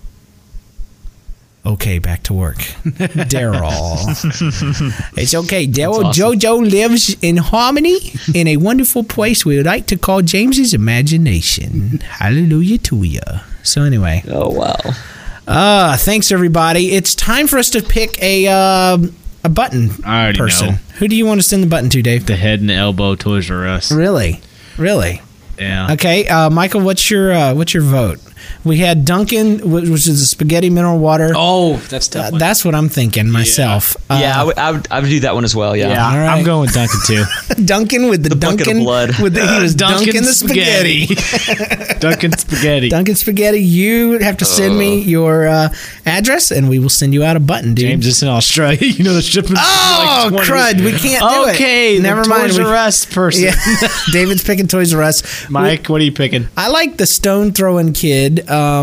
Okay, back to work. Daryl. It's okay. Daryl, awesome. JoJo lives in harmony in a wonderful place we would like to call James's imagination. Hallelujah to you. So anyway. Oh, wow. Thanks, everybody. It's time for us to pick a button I already person. know. Who do you want to send the button to, Dave? The head and elbow Toys R Us. Really? Yeah. Okay, Michael, what's your vote? We had Dunkin', which is a spaghetti mineral water. Oh, that's tough. That's what I'm thinking myself. I would do that one as well. Yeah. All right. I'm going with Dunkin' too. Dunkin' with the bucket Dunkin' of blood. He was Dunkin' the spaghetti. Dunkin' spaghetti. Dunkin' spaghetti. You have to send me your address, and we will send you out a button, dude. James is in Australia. You know the shipment. Oh, like crud! We can't do it. Okay, never mind. Toys R Us person. Yeah. David's picking Toys R Us. Mike, what are you picking? I like the stone throwing kid.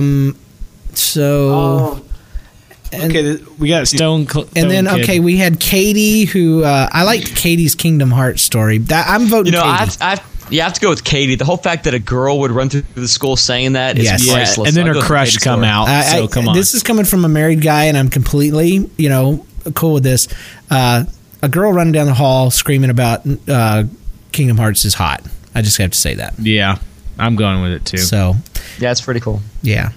Okay, we got Stone. And then, Kid. we had Katie, who I liked Katie's Kingdom Hearts story. I'm voting Katie. I have to go with Katie. The whole fact that a girl would run through the school saying that is priceless. And then her crush come out. So come on. This is coming from a married guy, and I'm completely, cool with this. A girl running down the hall screaming about Kingdom Hearts is hot. I just have to say that. Yeah, I'm going with it too. So, yeah, it's pretty cool. Yeah.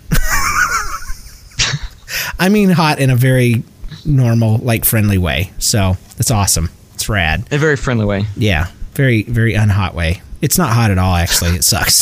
I mean, hot in a very normal, friendly way. So it's awesome. It's rad. In a very friendly way. Yeah, very, very unhot way. It's not hot at all, actually. It sucks.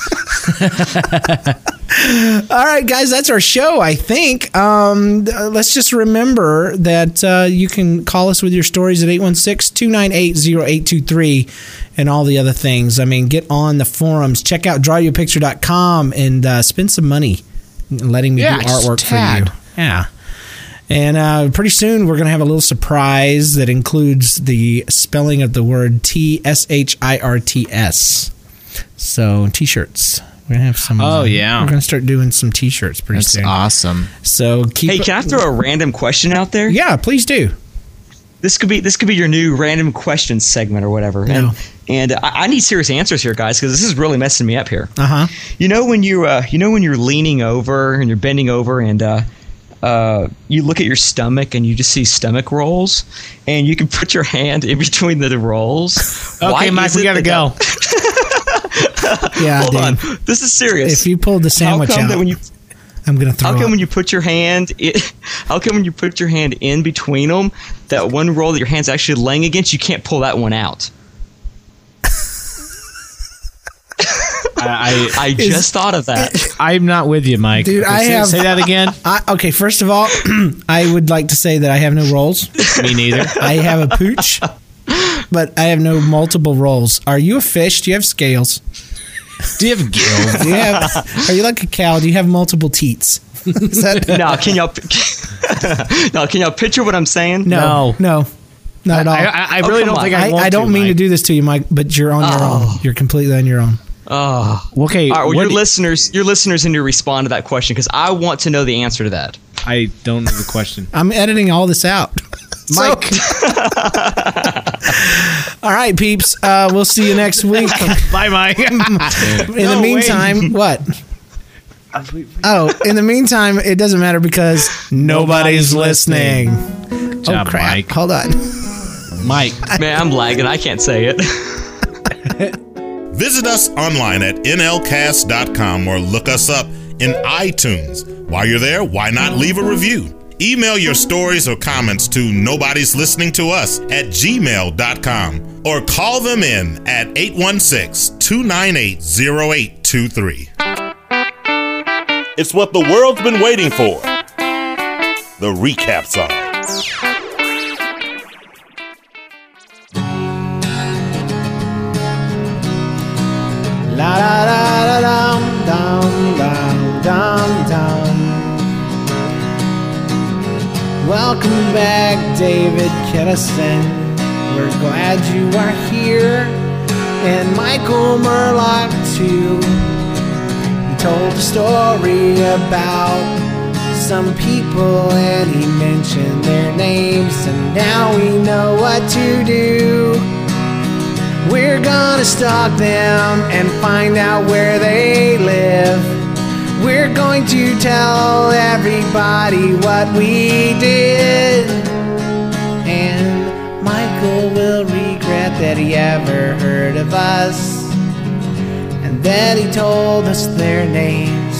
All right, guys, that's our show, I think. Let's just remember that you can call us with your stories at 816-298-0823 and all the other things. I mean, get on the forums. Check out drawyourpicture.com and spend some money letting me do artwork for you. Yeah. And pretty soon we're going to have a little surprise that includes the spelling of the word TSHIRTS. So, T-shirts We're gonna have some. Oh, yeah. We're gonna start doing some T-shirts pretty soon. That's awesome. So keep. Hey, can I throw a random question out there? Yeah, please do. This could be your new random questions segment or whatever. No. And I need serious answers here, guys, because this is really messing me up here. Uh huh. You know when you're leaning over and you're bending over and you look at your stomach and you just see stomach rolls, and you can put your hand in between the rolls. Okay, Mike, we gotta go. Yeah, hold on. dude. This is serious. If you pulled the sandwich out, I'm gonna throw. How come up. when you put your hand? How come when you put your hand in between them, that one roll that your hand's actually laying against, you can't pull that one out? I just thought of that. I'm not with you, Mike. Dude, Say that again. Okay, first of all, I would like to say that I have no rolls. Me neither. I have a pooch, but I have no multiple rolls. Are you a fish? Do you have scales? Do you have gills? Are you like a cow? Do you have multiple teats? No, can y'all picture what I'm saying? No. Not at all. I really don't think I want I don't to, mean Mike. to do this to you, Mike, but you're on your own. You're completely on your own. Oh, okay. All right, well, your listeners need to respond to that question because I want to know the answer to that. I don't know the question. I'm editing all this out. Mike. All right, peeps. We'll see you next week. Bye, Mike. In the meantime, what? In the meantime, it doesn't matter because nobody's listening. Good job, crap. Mike. Hold on. Mike. Man, I'm lagging. I can't say it. Visit us online at nlcast.com or look us up in iTunes. While you're there, why not leave a review? Email your stories or comments to nobodieslisteningtous@gmail.com or call them in at 816-298-0823. It's what the world's been waiting for. The recap song. La da da da dum dum dum dum. Welcome back, David Kinnison. We're glad you are here, and Michael Murlock too. He told a story about some people, and he mentioned their names, and now we know what to do. We're gonna stalk them and find out where they live. We're going to tell everybody what we did. And Michael will regret that he ever heard of us and that he told us their names.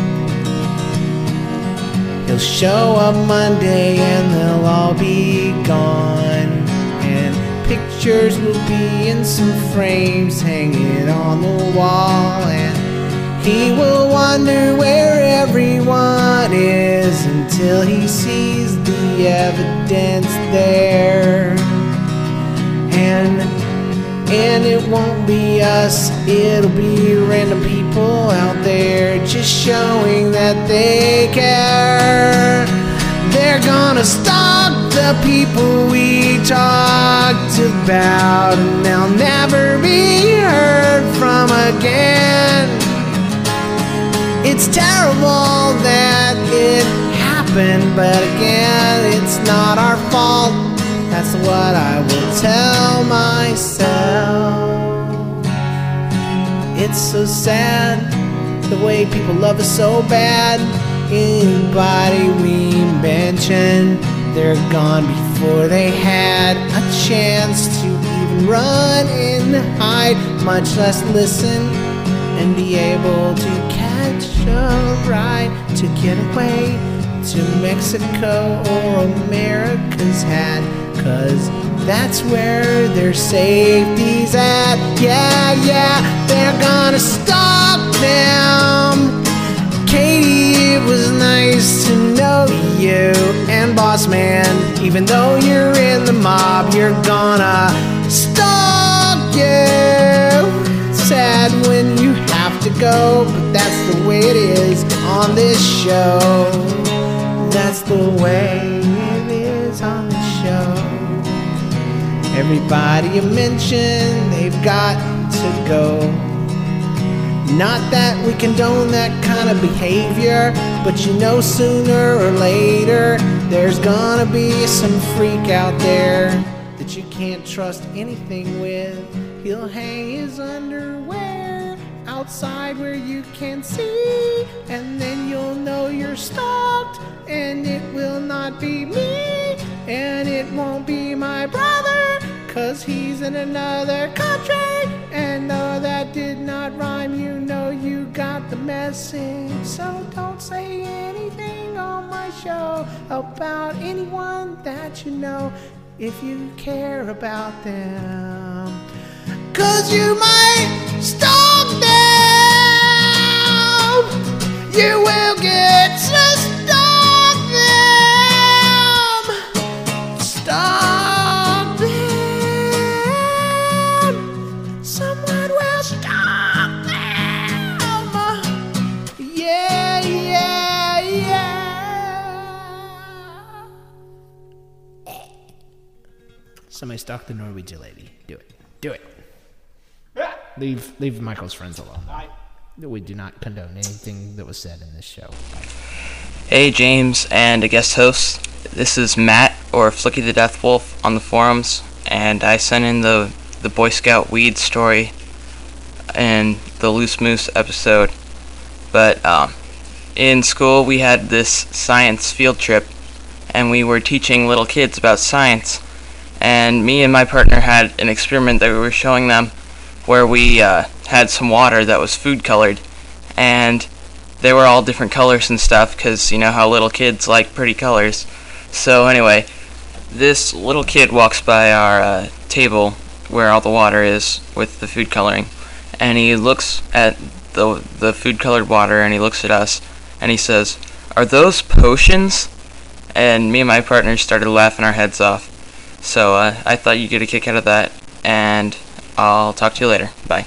He'll show up Monday and they'll all be gone. Pictures will be in some frames hanging on the wall, and he will wonder where everyone is until he sees the evidence there. And it won't be us, it'll be random people out there just showing that they care. They're gonna stalk the people we talked about, and they'll never be heard from again. It's terrible that it happened, but again, it's not our fault. That's what I will tell myself. It's so sad, the way people love us so bad. Anybody we mention, they're gone before they had a chance to even run and hide, much less listen and be able to catch a ride to get away to Mexico or America's hat, 'cause that's where their safety's at. Yeah, they're gonna stalk them. Katie, it was nice to know you. And boss man, even though you're in the mob, you're gonna stalk you. Sad when you have to go, but that's the way it is on this show. That's the way it is on the show. Everybody you mention, they've got to go. Not that we condone that kind of behavior, but you know sooner or later there's gonna be some freak out there that you can't trust anything with. He'll hang his underwear outside where you can see, and then you'll know you're stalked, and it will not be me, and it won't be my brother, 'cause he's in another country. And no, that did not rhyme, you know you got the message. So don't say anything on my show about anyone that you know if you care about them, 'cause you might stalk them. You will get to stalk them. Stalk them. Someone will stalk them. Yeah, yeah, yeah. Somebody stalk the Norwegian lady. Do it. Do it. Leave Michael's friends alone. We do not condone anything that was said in this show. Hey James and a guest host, this is Matt, or Flicky the Death Wolf, on the forums, and I sent in the Boy Scout weed story in the Loose Moose episode. But in school we had this science field trip, and we were teaching little kids about science, and me and my partner had an experiment that we were showing them where we had some water that was food colored, and they were all different colors and stuff, because you know how little kids like pretty colors. So anyway, this little kid walks by our table where all the water is with the food coloring, and he looks at the food colored water, and he looks at us, and he says, "Are those potions?" And me and my partner started laughing our heads off. So I thought you'd get a kick out of that, and I'll talk to you later. Bye.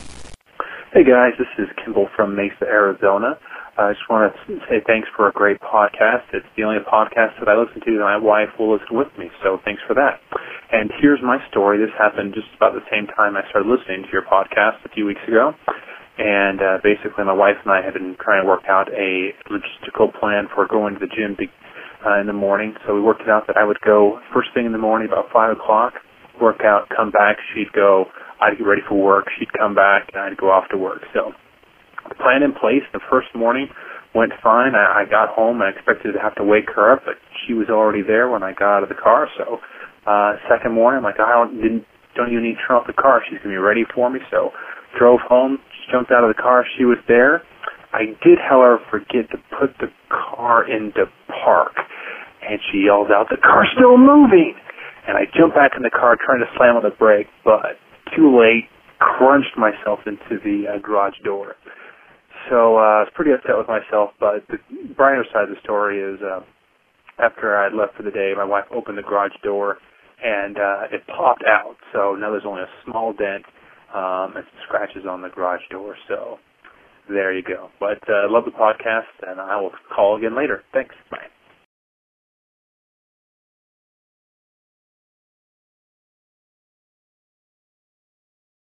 Hey guys, this is Kimball from Mesa, Arizona. I just want to say thanks for a great podcast. It's the only podcast that I listen to that my wife will listen with me, so thanks for that. And here's my story. This happened just about the same time I started listening to your podcast a few weeks ago. And basically my wife and I had been trying to work out a logistical plan for going to the gym in the morning. So we worked it out that I would go first thing in the morning about 5 o'clock, work out, come back, she'd go, I'd get ready for work, she'd come back, and I'd go off to work. So the plan in place the first morning went fine. I got home and I expected to have to wake her up, but she was already there when I got out of the car. So second morning, I'm like, don't you need to turn off the car? She's going to be ready for me. So drove home, jumped out of the car, she was there. I did, however, forget to put the car into park, and she yelled out, "The car's still moving!" And I jumped back in the car trying to slam on the brake, but too late, crunched myself into the garage door. So I was pretty upset with myself, but the brighter side of the story is after I left for the day, my wife opened the garage door, and it popped out. So now there's only a small dent and some scratches on the garage door. So there you go. But I love the podcast, and I will call again later. Thanks. Bye.